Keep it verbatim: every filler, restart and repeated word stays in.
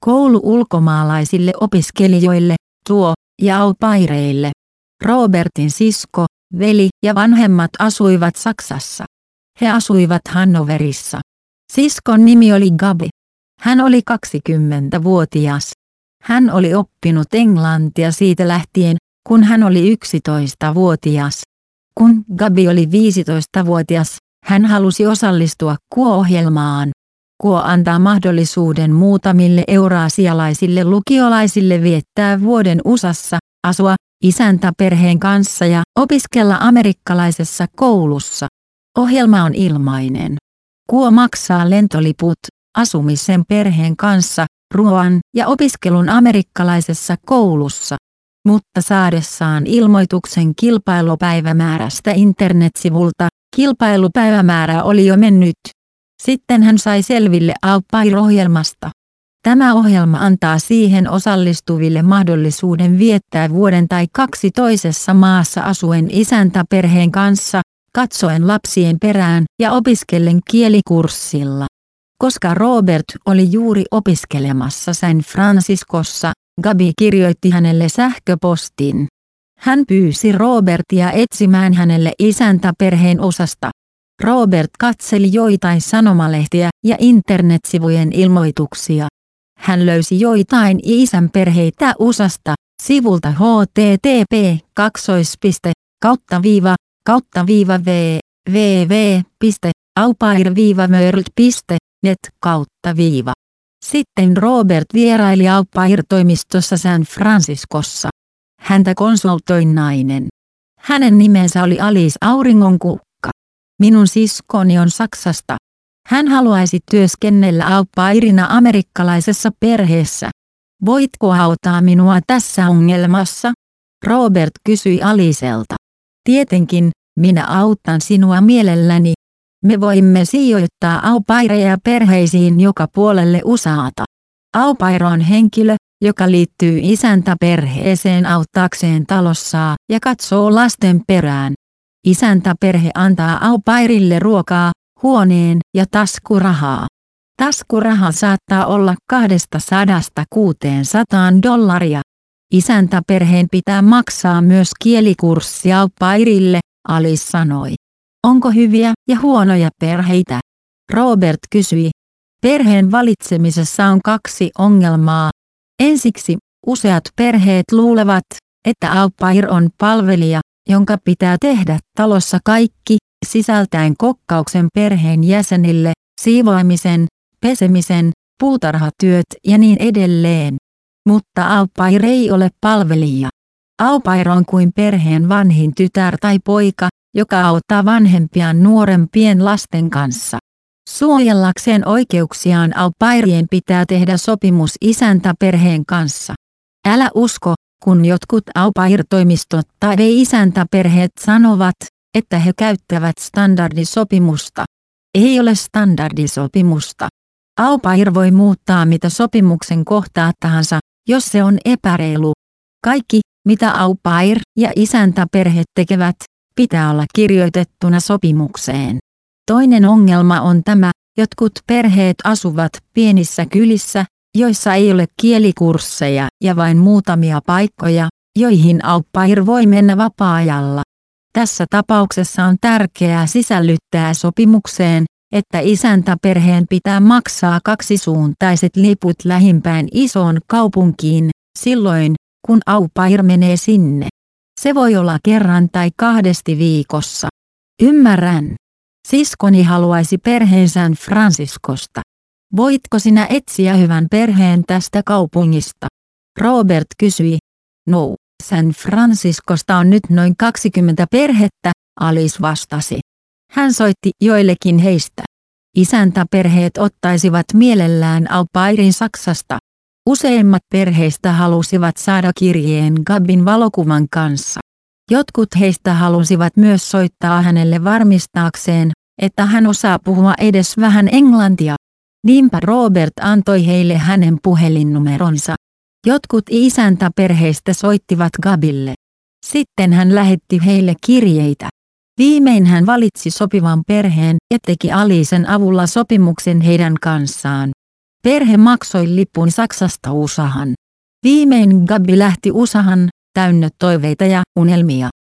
koulu ulkomaalaisille opiskelijoille, tuo, ja au paireille. Robertin sisko, veli ja vanhemmat asuivat Saksassa. He asuivat Hannoverissa. Siskon nimi oli Gabi. Hän oli kaksikymmentävuotias. Hän oli oppinut englantia siitä lähtien, kun hän oli yksitoistavuotias. Kun Gabi oli viisitoistavuotias, hän halusi osallistua Q O-ohjelmaan. Q O antaa mahdollisuuden muutamille euraasialaisille lukiolaisille viettää vuoden U S A:ssa, asua isäntäperheen kanssa ja opiskella amerikkalaisessa koulussa. Ohjelma on ilmainen. Q O maksaa lentoliput, asumisen perheen kanssa, ruoan ja opiskelun amerikkalaisessa koulussa. Mutta saadessaan ilmoituksen kilpailupäivämäärästä internetsivulta, kilpailupäivämäärä oli jo mennyt. Sitten hän sai selville au pair-ohjelmasta. Tämä ohjelma antaa siihen osallistuville mahdollisuuden viettää vuoden tai kaksi toisessa maassa asuen isäntäperheen kanssa, katsoen lapsien perään ja opiskellen kielikurssilla. Koska Robert oli juuri opiskelemassa San Franciscossa, Gabi kirjoitti hänelle sähköpostin. Hän pyysi Robertia etsimään hänelle isäntäperheen osasta. Robert katseli joitain sanomalehtiä ja internetsivujen ilmoituksia. Hän löysi joitain isänperheitä U S A:sta, sivulta http kaksoispiste kautta viiva kautta viiva www piste aupair viiva world piste net kautta viiva. Sitten Robert vieraili au pair-toimistossa San Franciscossa. Häntä konsultoi nainen. Hänen nimensä oli Alice Auringonkukka. Minun siskoni on Saksasta. Hän haluaisi työskennellä au pairina amerikkalaisessa perheessä. Voitko auttaa minua tässä ongelmassa? Robert kysyi Alicelta. Tietenkin, minä autan sinua mielelläni. Me voimme sijoittaa au paireja perheisiin joka puolelle U S A:ta. Au pair on henkilö, joka liittyy isäntäperheeseen auttaakseen talossa ja katsoo lasten perään. Isäntäperhe antaa au pairille ruokaa, huoneen ja taskurahaa. Taskuraha saattaa olla kaksisataa kuusisataa dollaria. Isäntäperheen pitää maksaa myös kielikurssi au pairille, Alice sanoi. Onko hyviä ja huonoja perheitä? Robert kysyi. Perheen valitsemisessa on kaksi ongelmaa. Ensiksi, useat perheet luulevat, että au pair on palvelija, jonka pitää tehdä talossa kaikki, sisältäen kokkauksen perheen jäsenille, siivoamisen, pesemisen, puutarhatyöt ja niin edelleen. Mutta au pair ei ole palvelija. Au pair on kuin perheen vanhin tytär tai poika, joka auttaa vanhempiaan nuorempien lasten kanssa. Suojellakseen oikeuksiaan au pairien pitää tehdä sopimus isäntäperheen kanssa. Älä usko, kun jotkut au pair-toimistot tai isäntäperheet sanovat, että he käyttävät standardisopimusta. Ei ole standardisopimusta. Au pair voi muuttaa mitä sopimuksen kohtaa tahansa, jos se on epäreilu. Kaikki, mitä au pair ja isäntäperhe tekevät, pitää olla kirjoitettuna sopimukseen. Toinen ongelma on tämä, jotkut perheet asuvat pienissä kylissä, joissa ei ole kielikursseja ja vain muutamia paikkoja, joihin au pair voi mennä vapaa-ajalla. Tässä tapauksessa on tärkeää sisällyttää sopimukseen, että isäntäperheen pitää maksaa kaksisuuntaiset liput lähimpään isoon kaupunkiin, silloin, kun au pair menee sinne. Se voi olla kerran tai kahdesti viikossa. Ymmärrän. Siskoni haluaisi perheen San Franciscosta. Voitko sinä etsiä hyvän perheen tästä kaupungista? Robert kysyi. No, San Franciscosta on nyt noin kaksikymmentä perhettä, Alice vastasi. Hän soitti joillekin heistä. Isäntäperheet ottaisivat mielellään au pairin Saksasta. Useimmat perheistä halusivat saada kirjeen Gabin valokuvan kanssa. Jotkut heistä halusivat myös soittaa hänelle varmistaakseen, että hän osaa puhua edes vähän englantia. Niinpä Robert antoi heille hänen puhelinnumeronsa. Jotkut isäntäperheistä soittivat Gabille. Sitten hän lähetti heille kirjeitä. Viimein hän valitsi sopivan perheen ja teki Alicen avulla sopimuksen heidän kanssaan. Perhe maksoi lipun Saksasta U S Ahan. Viimein Gabi lähti U S Ahan, täynnä toiveita ja unelmia.